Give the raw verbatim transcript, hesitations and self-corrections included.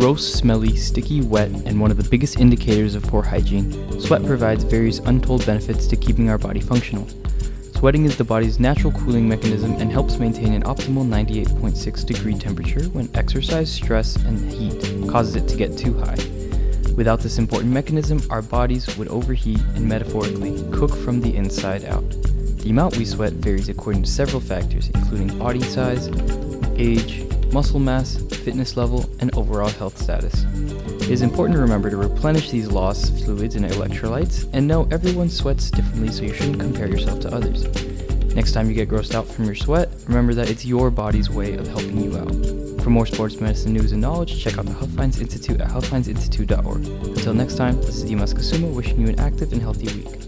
gross, smelly, sticky, wet, and one of the biggest indicators of poor hygiene, sweat provides various untold benefits to keeping our body functional. Sweating is the body's natural cooling mechanism and helps maintain an optimal ninety-eight point six degree temperature when exercise, stress, and heat causes it to get too high. Without this important mechanism, our bodies would overheat and metaphorically cook from the inside out. The amount we sweat varies according to several factors, including body size, age, muscle mass, fitness level, and overall health status. It is important to remember to replenish these lost fluids and electrolytes, and know everyone sweats differently, so you shouldn't compare yourself to others. Next time you get grossed out from your sweat, remember that it's your body's way of helping you out. For more sports medicine news and knowledge, check out the Health Science Institute at health science institute dot org. Until next time, this is Dimas Kasuma wishing you an active and healthy week.